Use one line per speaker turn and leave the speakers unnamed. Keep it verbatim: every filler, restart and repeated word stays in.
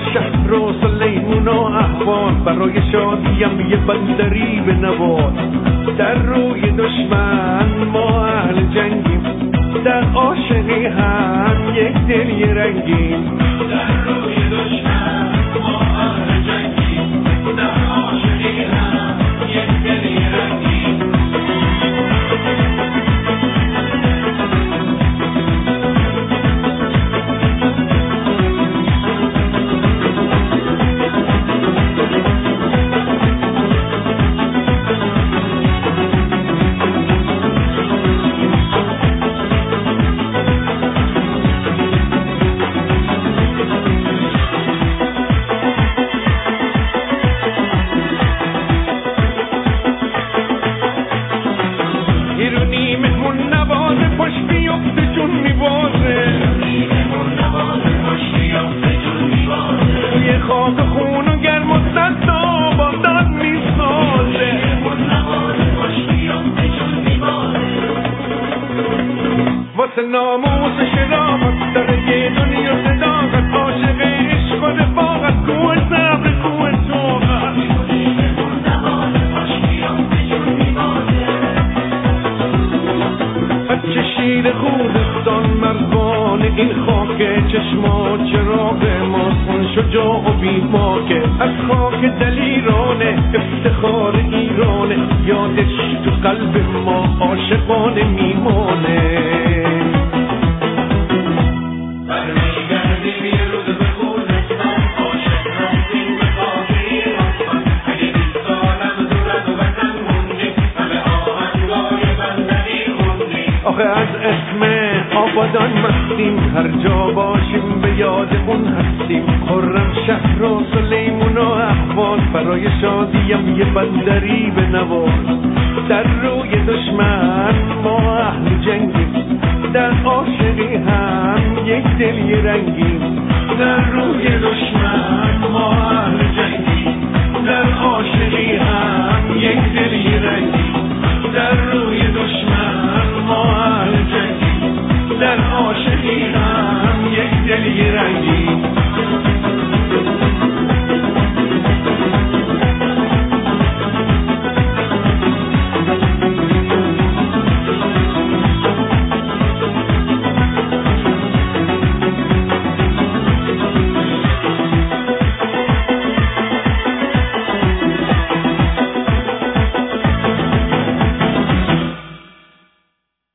شهر و سلیمون و احوال، برای شادیم یه بندری به نواد. در روی دشمن ما اهل جنگیم، در عاشقی هم یک دل یه رنگیم. در روی دشمن ما اهل جنگیم، در عاشقی هم یک دل یه رنگیم. ناموس شرافت در یه دنیا صداقت، عاشق عشق و رفاقت، کوه صبر کوه طاقت. بچه شیر خوزستان مردان این خاک، چشما چراغ ماست، شجاع و بیباکه. از خاک دلیرانه افتخار ایرانه، یادش تو قلب ما عاشقانه میمانه. آخه از اسم آبادان مستیم، هر جا باشیم به یاد اون هستیم. خرم شهر و سلیمون و احوال، برای شادیم یه بندری به نوال. در روی دشمن ما اهل جنگیم، در عاشقی هم یک دل یه رنگیم. در روی دشمن ما